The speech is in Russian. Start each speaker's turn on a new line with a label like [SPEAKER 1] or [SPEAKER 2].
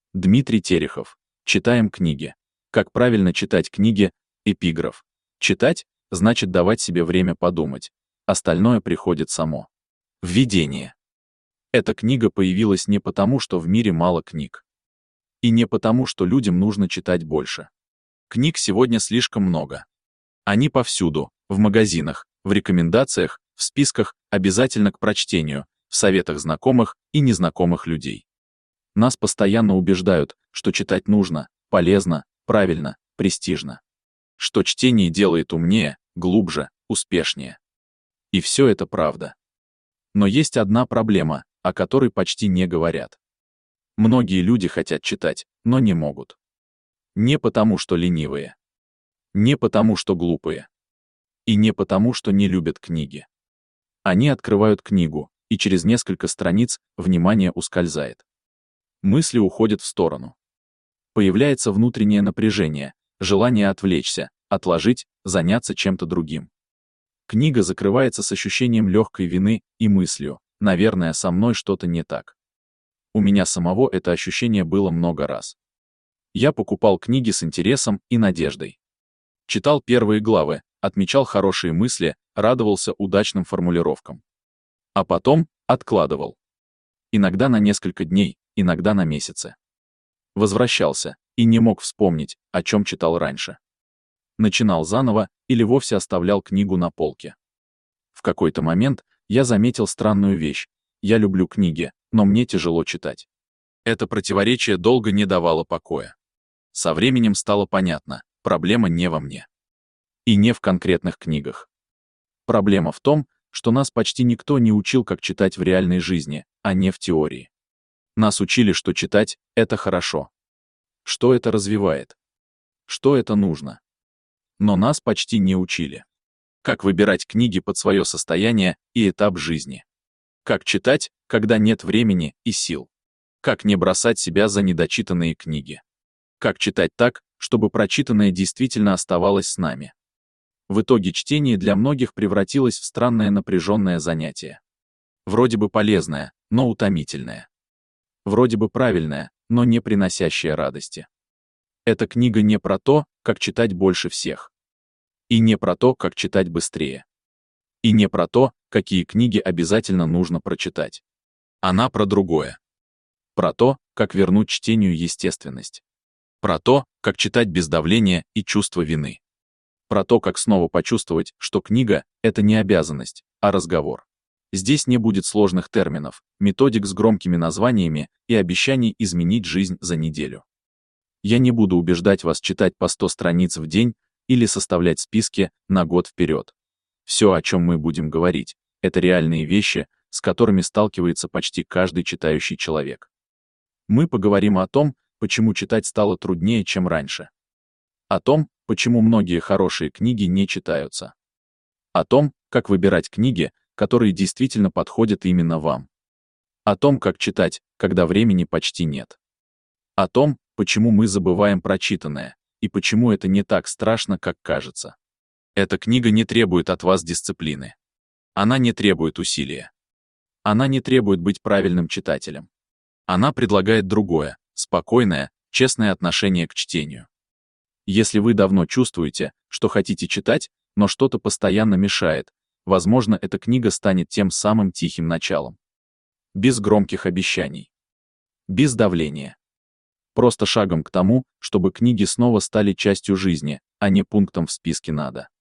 [SPEAKER 1] Дмитрий Терехов. Читаем книги. Как правильно читать книги? Эпиграф. Читать — значит давать себе время подумать. Остальное приходит само. Введение. Эта книга появилась не потому, что в мире мало книг. И не потому, что людям нужно читать больше. Книг сегодня слишком много. Они повсюду, в магазинах, в рекомендациях, в списках, обязательно к прочтению, в советах знакомых и незнакомых людей. Нас постоянно убеждают, что читать нужно, полезно, правильно, престижно. Что чтение делает умнее, глубже, успешнее. И все это правда. Но есть одна проблема, о которой почти не говорят. Многие люди хотят читать, но не могут. Не потому, что ленивые. Не потому, что глупые. И не потому, что не любят книги. Они открывают книгу, и через несколько страниц внимание ускользает. Мысли уходят в сторону. Появляется внутреннее напряжение, желание отвлечься, отложить, заняться чем-то другим. Книга закрывается с ощущением легкой вины и мыслью: наверное, со мной что-то не так. У меня самого это ощущение было много раз. Я покупал книги с интересом и надеждой. Читал первые главы, отмечал хорошие мысли, радовался удачным формулировкам. А потом откладывал. Иногда на несколько дней, иногда на месяцы. Возвращался и не мог вспомнить, о чем читал раньше. Начинал заново или вовсе оставлял книгу на полке. В какой-то момент я заметил странную вещь. Я люблю книги, но мне тяжело читать. Это противоречие долго не давало покоя. Со временем стало понятно, проблема не во мне. И не в конкретных книгах. Проблема в том, что нас почти никто не учил, как читать в реальной жизни, а не в теории. Нас учили, что читать — это хорошо. Что это развивает. Что это нужно. Но нас почти не учили. Как выбирать книги под свое состояние и этап жизни. Как читать, когда нет времени и сил. Как не бросать себя за недочитанные книги. Как читать так, чтобы прочитанное действительно оставалось с нами. В итоге чтение для многих превратилось в странное напряженное занятие. Вроде бы полезное, но утомительное. Вроде бы правильное, но не приносящее радости. Эта книга не про то, как читать больше всех. И не про то, как читать быстрее. И не про то, какие книги обязательно нужно прочитать. Она про другое. Про то, как вернуть чтению естественность. Про то, как читать без давления и чувства вины. Про то, как снова почувствовать, что книга — это не обязанность, а разговор. Здесь не будет сложных терминов, методик с громкими названиями и обещаний изменить жизнь за неделю. Я не буду убеждать вас читать по 100 страниц в день или составлять списки на год вперед. Все, о чем мы будем говорить, это реальные вещи, с которыми сталкивается почти каждый читающий человек. Мы поговорим о том, почему читать стало труднее, чем раньше. О том, почему многие хорошие книги не читаются. О том, как выбирать книги, которые действительно подходят именно вам. О том, как читать, когда времени почти нет. О том, почему мы забываем прочитанное, и почему это не так страшно, как кажется. Эта книга не требует от вас дисциплины. Она не требует усилия. Она не требует быть правильным читателем. Она предлагает другое, спокойное, честное отношение к чтению. Если вы давно чувствуете, что хотите читать, но что-то постоянно мешает, возможно, эта книга станет тем самым тихим началом. Без громких обещаний. Без давления. Просто шагом к тому, чтобы книги снова стали частью жизни, а не пунктом в списке «надо».